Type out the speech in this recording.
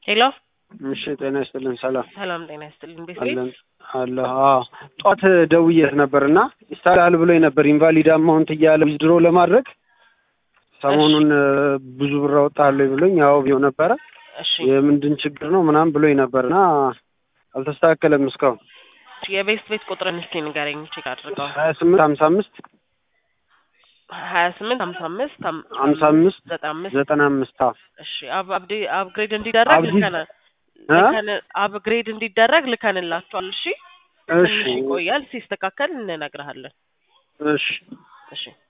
ሄሎ እሺ ጤና ይስጥልን። ሰላም ጤና ይስጥልን። ቤት አለን አለ ጧት ደውዬት ነበርና ይስተካከል ብሎኝ ነበር ኢንቫሊድ አማውንት እያለ ዊዝድሮ ለማድረግ ሰሞኑን ብዙ ብር አወጣለሁ ብሎኝ ያው ቢሆን ነበር። እሺ የምንድን ችግር ነው ምናምን ብሎኝ ነበርና አልተስተካከለም እስካሁን። የቤት ቁጥርን እስኪ ንገረኝ ቼክ አድርገው። 2855 2855 95 እሺ አፕግሬድ እንዲደረግ አፕግሬድ እንዲደረግ ልከንላችኋል። እሺ ትንሽ ይቆያል፣ ሲስተካከል እንነግርሃለን። እሺ እሺ